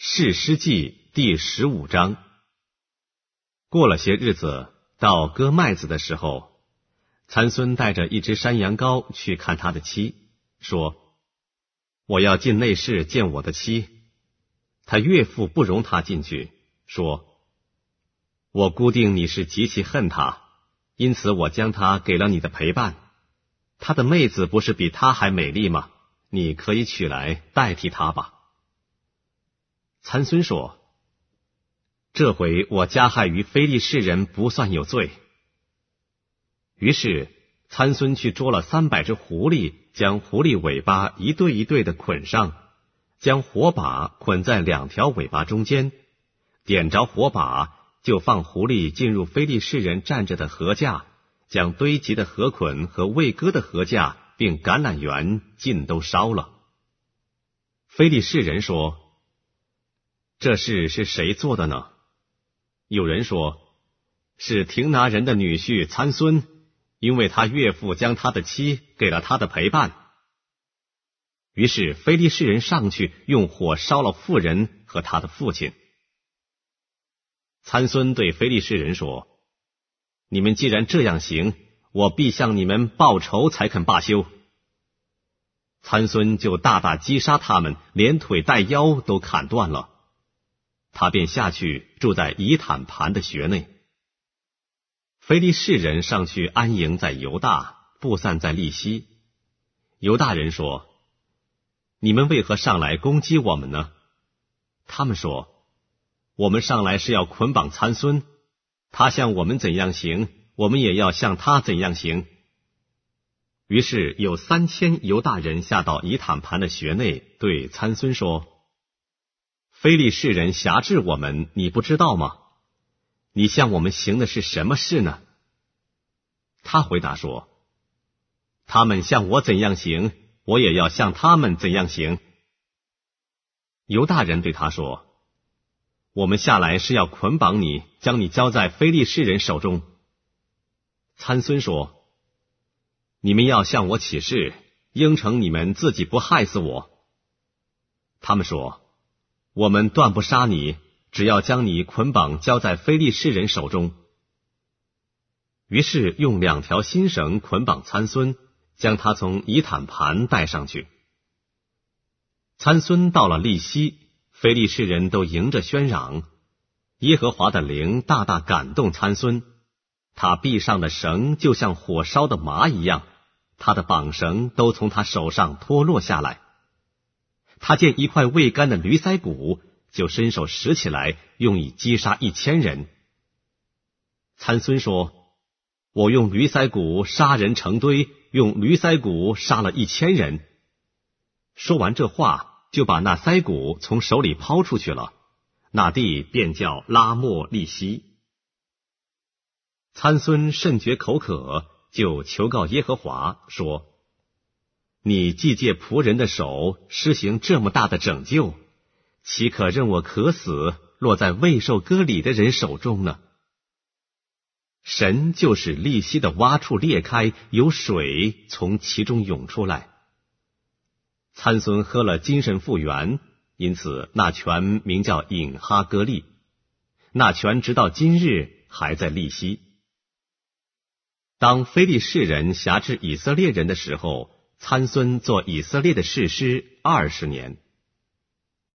士师记第15章。过了些日子，到割麦子的时候，参孙带着一只山羊羔去看他的妻，说：我要进内室见我的妻。他岳父不容他进去，说：我估定你是极其恨他，因此我将他给了你的陪伴。他的妹子不是比他还美丽吗？你可以取来代替他吧。参孙说：这回我加害于非利士人不算有罪。于是参孙去捉了300只狐狸，将狐狸尾巴一对一对的捆上，将火把捆在2条尾巴中间，点着火把，就放狐狸进入非利士人站着的禾架，将堆积的禾捆和未割的禾架并橄榄园尽都烧了。非利士人说：这事是谁做的呢？有人说：是亭拿人的女婿参孙，因为他岳父将他的妻给了他的陪伴。于是非利士人上去用火烧了妇人和他的父亲。参孙对非利士人说：你们既然这样行，我必向你们报仇，才肯罢休。参孙就大大击杀他们，连腿带腰都砍断了。他便下去住在以坦盘的穴内。非利士人上去安营在犹大，布散在利希。犹大人说：你们为何上来攻击我们呢？他们说：我们上来是要捆绑参孙，他向我们怎样行，我们也要向他怎样行。于是有3000犹大人下到以坦盘的穴内，对参孙说：非利士人辖制我们，你不知道吗？你向我们行的是什么事呢？他回答说：他们向我怎样行，我也要向他们怎样行。犹大人对他说：我们下来是要捆绑你，将你交在非利士人手中。参孙说：你们要向我起誓，应承你们自己不害死我。他们说：我们断不杀你，只要将你捆绑交在非利士人手中。于是用2条新绳捆绑参孙，将他从以坦盘带上去。参孙到了利希，非利士人都迎着喧嚷。耶和华的灵大大感动参孙，他臂上的绳就像火烧的麻一样，他的绑绳都从他手上脱落下来。他见一块未干的驴腮骨，就伸手拾起来，用以击杀1000人。参孙说：我用驴腮骨杀人成堆，用驴腮骨杀了1000人。说完这话，就把那腮骨从手里抛出去了，那地便叫拉莫利希。参孙甚觉口渴，就求告耶和华说：你既借仆人的手施行这么大的拯救，岂可任我渴死，落在未受割礼的人手中呢？神就使利希的洼处裂开，有水从其中涌出来。参孙喝了精神复原，因此那泉名叫隐哈歌利。那泉直到今日还在利希。当非利士人辖制以色列人的时候，参孙做以色列的士师20年。